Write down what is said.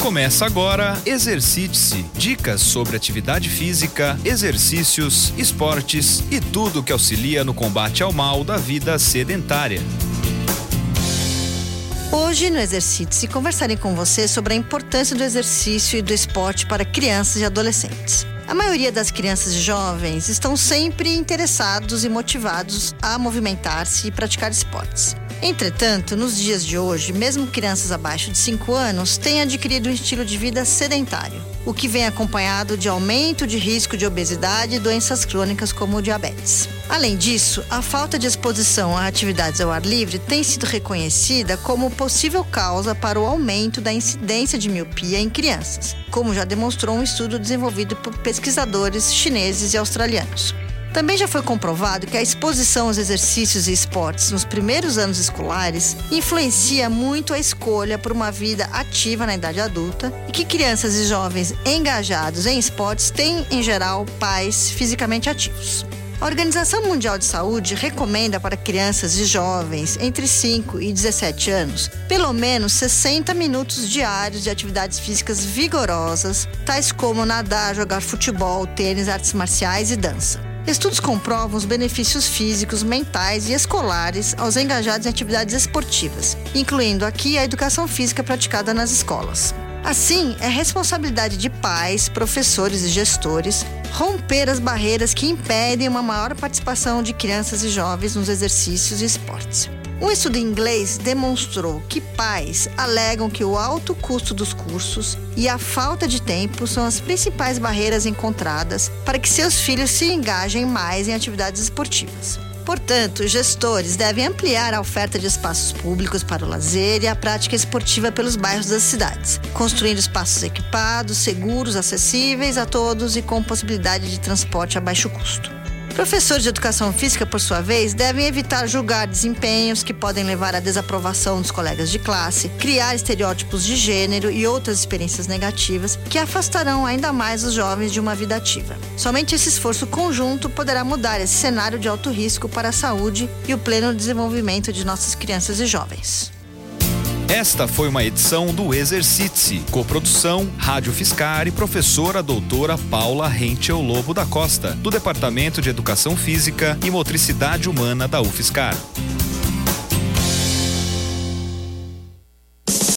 Começa agora Exercite-se. Dicas sobre atividade física, exercícios, esportes e tudo que auxilia no combate ao mal da vida sedentária. Hoje no Exercite-se conversarei com você sobre a importância do exercício e do esporte para crianças e adolescentes. A maioria das crianças e jovens estão sempre interessados e motivados a movimentar-se e praticar esportes. Entretanto, nos dias de hoje, mesmo crianças abaixo de 5 anos têm adquirido um estilo de vida sedentário, o que vem acompanhado de aumento de risco de obesidade e doenças crônicas como o diabetes. Além disso, a falta de exposição a atividades ao ar livre tem sido reconhecida como possível causa para o aumento da incidência de miopia em crianças, como já demonstrou um estudo desenvolvido por pesquisadores chineses e australianos. Também já foi comprovado que a exposição aos exercícios e esportes nos primeiros anos escolares influencia muito a escolha por uma vida ativa na idade adulta e que crianças e jovens engajados em esportes têm, em geral, pais fisicamente ativos. A Organização Mundial de Saúde recomenda para crianças e jovens entre 5 e 17 anos pelo menos 60 minutos diários de atividades físicas vigorosas, tais como nadar, jogar futebol, tênis, artes marciais e dança. Estudos comprovam os benefícios físicos, mentais e escolares aos engajados em atividades esportivas, incluindo aqui a educação física praticada nas escolas. Assim, é responsabilidade de pais, professores e gestores romper as barreiras que impedem uma maior participação de crianças e jovens nos exercícios e esportes. Um estudo em inglês demonstrou que pais alegam que o alto custo dos cursos e a falta de tempo são as principais barreiras encontradas para que seus filhos se engajem mais em atividades esportivas. Portanto, gestores devem ampliar a oferta de espaços públicos para o lazer e a prática esportiva pelos bairros das cidades, construindo espaços equipados, seguros, acessíveis a todos e com possibilidade de transporte a baixo custo. Professores de educação física, por sua vez, devem evitar julgar desempenhos que podem levar à desaprovação dos colegas de classe, criar estereótipos de gênero e outras experiências negativas que afastarão ainda mais os jovens de uma vida ativa. Somente esse esforço conjunto poderá mudar esse cenário de alto risco para a saúde e o pleno desenvolvimento de nossas crianças e jovens. Esta foi uma edição do Exercite-se, coprodução Rádio Fiscar e professora doutora Paula Henschel Lobo da Costa, do Departamento de Educação Física e Motricidade Humana da UFSCar.